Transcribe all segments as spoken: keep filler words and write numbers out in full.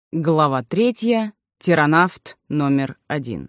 Глава третья. Тиранавт номер один.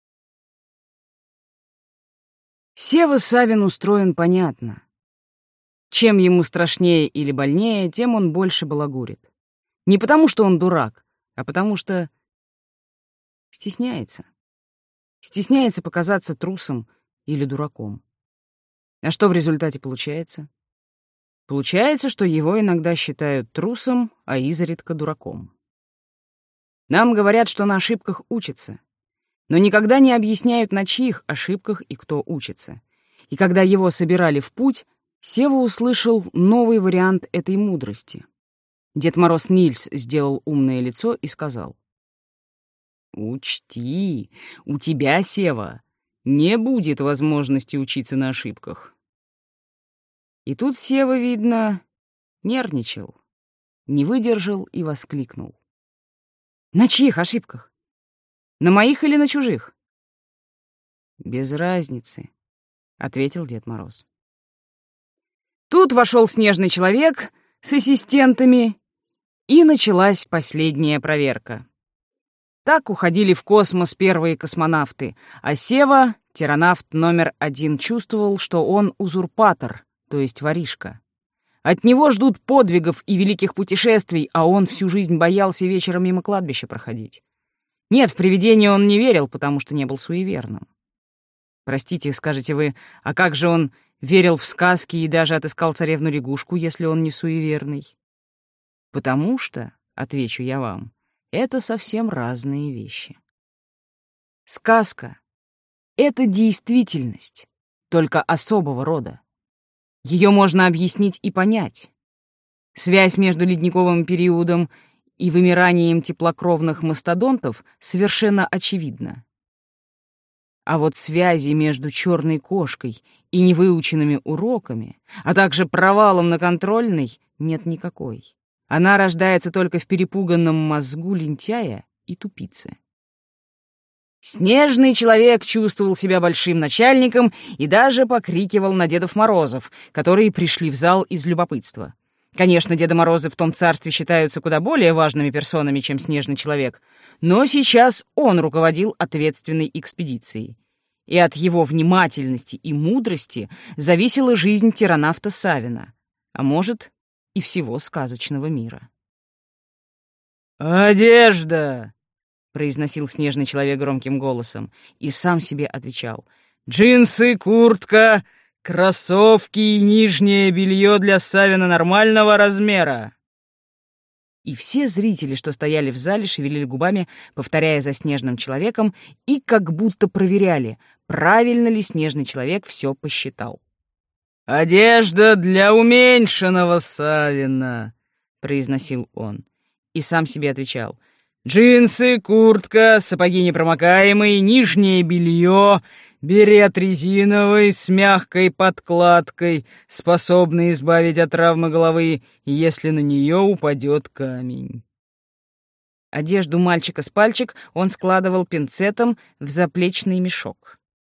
Сева Савин устроен понятно. Чем ему страшнее или больнее, тем он больше балагурит. Не потому, что он дурак, а потому что стесняется. Стесняется показаться трусом или дураком. А что в результате получается? Получается, что его иногда считают трусом, а изредка дураком. Нам говорят, что на ошибках учатся, но никогда не объясняют, на чьих ошибках и кто учится. И когда его собирали в путь, Сева услышал новый вариант этой мудрости. Дед Мороз Нильс сделал умное лицо и сказал: «Учти, у тебя, Сева, не будет возможности учиться на ошибках». И тут Сева, видно, нервничал, не выдержал и воскликнул: «На чьих ошибках? На моих или на чужих?» «Без разницы», — ответил Дед Мороз. Тут вошел снежный человек с ассистентами, и началась последняя проверка. Так уходили в космос первые космонавты, а Сева, тиранавт номер один, чувствовал, что он узурпатор, то есть воришка. От него ждут подвигов и великих путешествий, а он всю жизнь боялся вечером мимо кладбища проходить. Нет, в привидения он не верил, потому что не был суеверным. Простите, скажете вы, а как же он верил в сказки и даже отыскал царевну-лягушку, если он не суеверный? Потому что, отвечу я вам, это совсем разные вещи. Сказка — это действительность, только особого рода. Ее можно объяснить и понять. Связь между ледниковым периодом и вымиранием теплокровных мастодонтов совершенно очевидна. А вот связи между черной кошкой и невыученными уроками, а также провалом на контрольной, нет никакой. Она рождается только в перепуганном мозгу лентяя и тупицы. Снежный человек чувствовал себя большим начальником и даже покрикивал на Дедов Морозов, которые пришли в зал из любопытства. Конечно, Деды Морозы в том царстве считаются куда более важными персонами, чем Снежный человек, но сейчас он руководил ответственной экспедицией. И от его внимательности и мудрости зависела жизнь тиранавта Савина, а может, и всего сказочного мира. «Одежда!» — произносил Снежный человек громким голосом, и сам себе отвечал: «Джинсы, куртка, кроссовки и нижнее белье для Савина нормального размера». И все зрители, что стояли в зале, шевелили губами, повторяя за Снежным человеком, и как будто проверяли, правильно ли Снежный человек все посчитал. «Одежда для уменьшенного Савина», — произносил он, и сам себе отвечал: «Джинсы, куртка, сапоги непромокаемые, нижнее белье, берет резиновый с мягкой подкладкой, способный избавить от травмы головы, если на нее упадет камень». Одежду мальчика с пальчик он складывал пинцетом в заплечный мешок.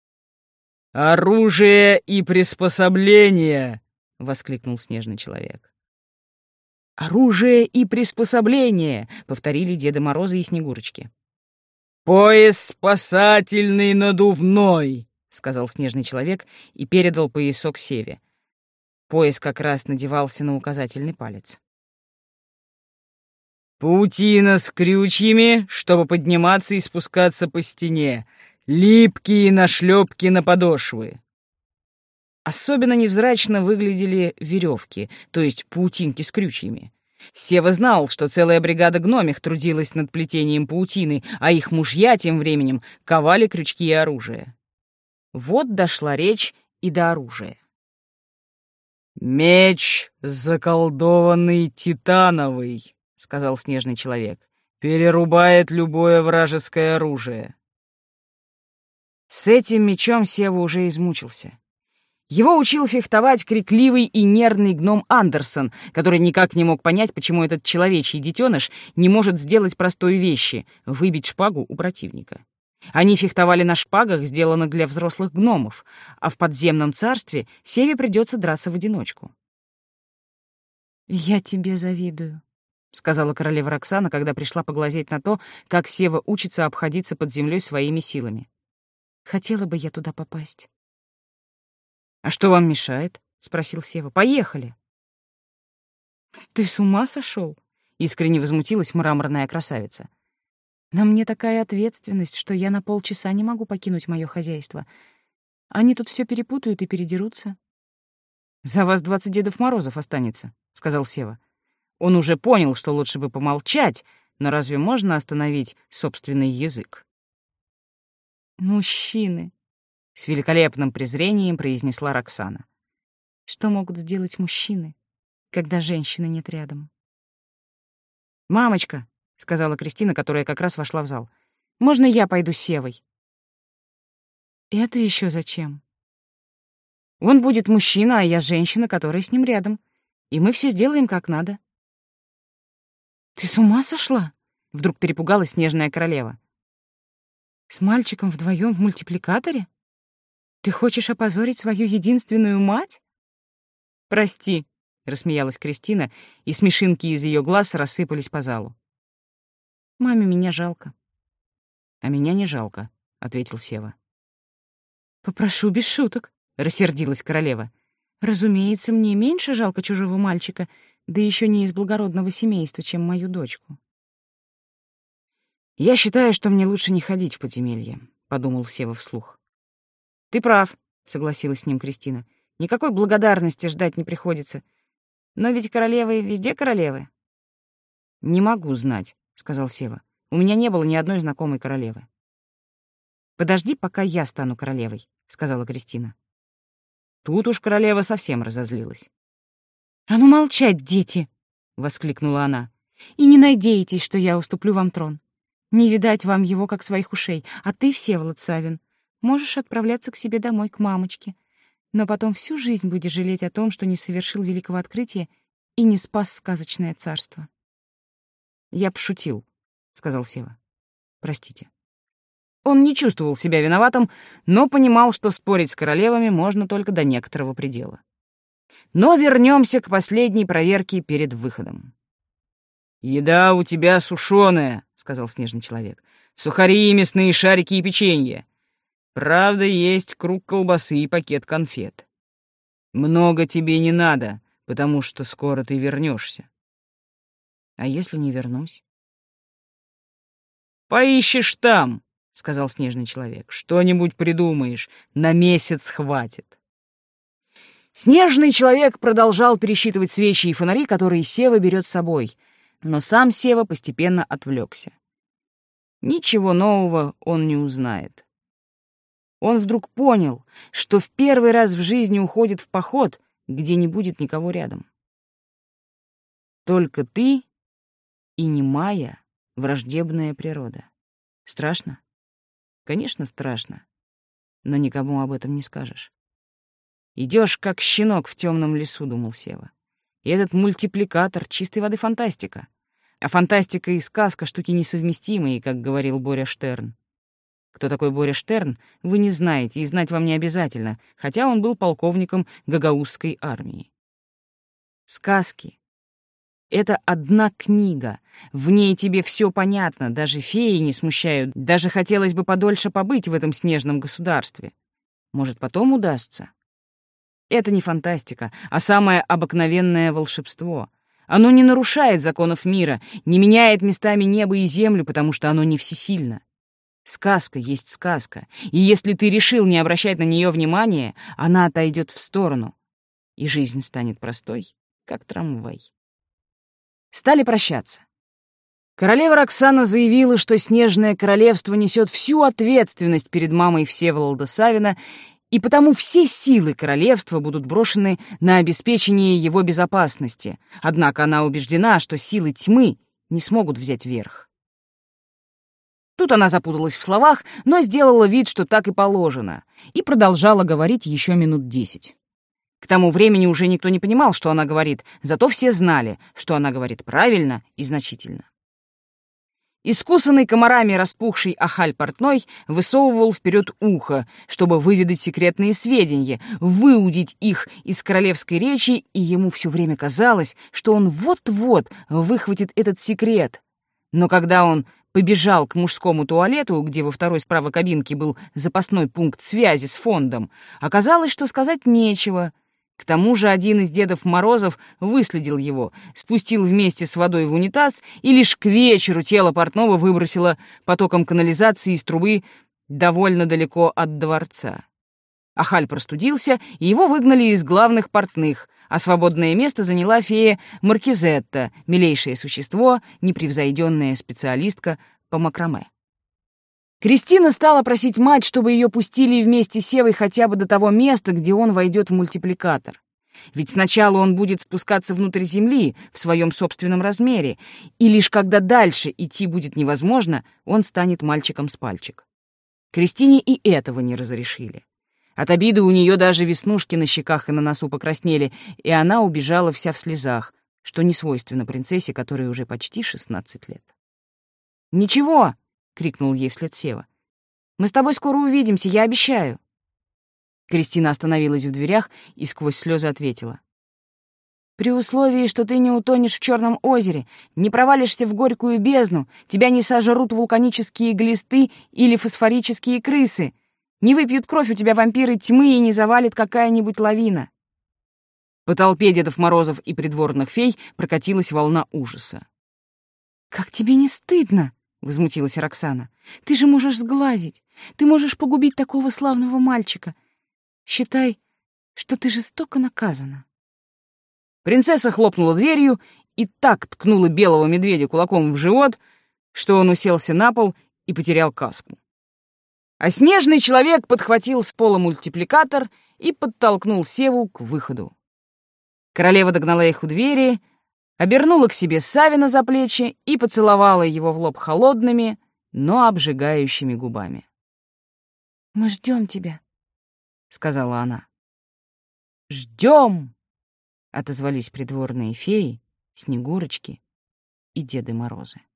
«Оружие и приспособления!» — воскликнул Снежный человек. «Оружие и приспособления!» — повторили Деды Морозы и Снегурочки. «Пояс спасательный надувной!» — сказал Снежный человек и передал поясок Севе. Пояс как раз надевался на указательный палец. «Паутина с крючьями, чтобы подниматься и спускаться по стене. Липкие нашлепки на подошвы». Особенно невзрачно выглядели веревки, то есть паутинки с крючьями. Сева знал, что целая бригада гномих трудилась над плетением паутины, а их мужья тем временем ковали крючки и оружие. Вот дошла речь и до оружия. «Меч заколдованный титановый», — сказал Снежный человек, — «перерубает любое вражеское оружие». С этим мечом Сева уже измучился. Его учил фехтовать крикливый и нервный гном Андерсон, который никак не мог понять, почему этот человечий детеныш не может сделать простой вещи — выбить шпагу у противника. Они фехтовали на шпагах, сделанных для взрослых гномов, а в подземном царстве Севе придется драться в одиночку. «Я тебе завидую», сказала королева Роксана, когда пришла поглазеть на то, как Сева учится обходиться под землей своими силами. «Хотела бы я туда попасть». «А что вам мешает?» — спросил Сева. «Поехали». «Ты с ума сошел? Искренне возмутилась мраморная красавица. «На мне такая ответственность, что я на полчаса не могу покинуть мое хозяйство. Они тут все перепутают и передерутся». «За вас двадцать Дедов Морозов останется», — сказал Сева. Он уже понял, что лучше бы помолчать, но разве можно остановить собственный язык? «Мужчины», — с великолепным презрением произнесла Роксана. «Что могут сделать мужчины, когда женщины нет рядом?» «Мамочка», — сказала Кристина, которая как раз вошла в зал, — «можно я пойду с Севой?» «Это еще зачем?» «Он будет мужчина, а я женщина, которая с ним рядом, и мы все сделаем как надо». «Ты с ума сошла?» — вдруг перепугалась снежная королева. «С мальчиком вдвоем в мультипликаторе? Ты хочешь опозорить свою единственную мать?» «Прости», — рассмеялась Кристина, и смешинки из ее глаз рассыпались по залу. «Маме меня жалко». «А меня не жалко», — ответил Сева. «Попрошу без шуток», — рассердилась королева. «Разумеется, мне меньше жалко чужого мальчика, да еще не из благородного семейства, чем мою дочку». «Я считаю, что мне лучше не ходить в подземелье», — подумал Сева вслух. «Ты прав», — согласилась с ним Кристина. «Никакой благодарности ждать не приходится. Но ведь королевы везде королевы». «Не могу знать», — сказал Сева. «У меня не было ни одной знакомой королевы». «Подожди, пока я стану королевой», — сказала Кристина. Тут уж королева совсем разозлилась. «А ну молчать, дети!» — воскликнула она. «И не надейтесь, что я уступлю вам трон. Не видать вам его, как своих ушей. А ты, Всеволод Савин, можешь отправляться к себе домой, к мамочке. Но потом всю жизнь будешь жалеть о том, что не совершил великого открытия и не спас сказочное царство». «Я пошутил», — сказал Сева. «Простите». Он не чувствовал себя виноватым, но понимал, что спорить с королевами можно только до некоторого предела. Но вернемся к последней проверке перед выходом. «Еда у тебя сушеная», — сказал снежный человек. «Сухари, мясные шарики и печенье. Правда, есть круг колбасы и пакет конфет. Много тебе не надо, потому что скоро ты вернешься». «А если не вернусь?» «Поищешь там», — сказал снежный человек. «Что-нибудь придумаешь, на месяц хватит». Снежный человек продолжал пересчитывать свечи и фонари, которые Сева берет с собой, но сам Сева постепенно отвлекся. Ничего нового он не узнает. Он вдруг понял, что в первый раз в жизни уходит в поход, где не будет никого рядом. Только ты и немая враждебная природа. Страшно? Конечно, страшно, но никому об этом не скажешь. Идешь как щенок в темном лесу, думал Сева. И этот мультипликатор — чистой воды фантастика. А фантастика и сказка — штуки несовместимые, как говорил Боря Штерн. Кто такой Боря Штерн, вы не знаете, и знать вам не обязательно, хотя он был полковником гагаузской армии. Сказки — это одна книга. В ней тебе все понятно, даже феи не смущают, даже хотелось бы подольше побыть в этом снежном государстве. Может, потом удастся? Это не фантастика, а самое обыкновенное волшебство. Оно не нарушает законов мира, не меняет местами небо и землю, потому что оно не всесильно. Сказка есть сказка, и если ты решил не обращать на нее внимания, она отойдет в сторону, и жизнь станет простой, как трамвай. Стали прощаться. Королева Роксана заявила, что Снежное Королевство несет всю ответственность перед мамой Всеволода Савина, и потому все силы королевства будут брошены на обеспечение его безопасности. Однако она убеждена, что силы тьмы не смогут взять верх. Тут она запуталась в словах, но сделала вид, что так и положено, и продолжала говорить еще минут десять. К тому времени уже никто не понимал, что она говорит, зато все знали, что она говорит правильно и значительно. Искусанный комарами распухший Ахаль Портной высовывал вперед ухо, чтобы выведать секретные сведения, выудить их из королевской речи, и ему все время казалось, что он вот-вот выхватит этот секрет. Но когда он побежал к мужскому туалету, где во второй справа кабинки был запасной пункт связи с фондом, оказалось, что сказать нечего. К тому же один из Дедов Морозов выследил его, спустил вместе с водой в унитаз, и лишь к вечеру тело портного выбросило потоком канализации из трубы довольно далеко от дворца. Ахаль простудился, и его выгнали из главных портных, а свободное место заняла фея Маркизетта, милейшее существо, непревзойденная специалистка по макраме. Кристина стала просить мать, чтобы ее пустили вместе с Севой хотя бы до того места, где он войдет в мультипликатор. Ведь сначала он будет спускаться внутрь земли в своем собственном размере, и лишь когда дальше идти будет невозможно, он станет мальчиком с пальчик. Кристине и этого не разрешили. От обиды у нее даже веснушки на щеках и на носу покраснели, и она убежала вся в слезах, что не свойственно принцессе, которой уже почти шестнадцать лет. «Ничего!» — крикнул ей вслед Сева. «Мы с тобой скоро увидимся, я обещаю». Кристина остановилась в дверях и сквозь слезы ответила. «При условии, что ты не утонешь в Черном озере, не провалишься в горькую бездну, тебя не сожрут вулканические глисты или фосфорические крысы, не выпьют кровь у тебя вампиры тьмы и не завалит какая-нибудь лавина». По толпе Дедов Морозов и придворных фей прокатилась волна ужаса. «Как тебе не стыдно?» — возмутилась Роксана. «Ты же можешь сглазить. Ты можешь погубить такого славного мальчика. Считай, что ты жестоко наказана». Принцесса хлопнула дверью и так ткнула белого медведя кулаком в живот, что он уселся на пол и потерял каску. А снежный человек подхватил с пола мультипликатор и подтолкнул Севу к выходу. Королева догнала их у двери, обернула к себе Савина за плечи и поцеловала его в лоб холодными, но обжигающими губами. «Мы ждем тебя», — сказала она. «Ждем!» — отозвались придворные феи, Снегурочки и Деды Морозы.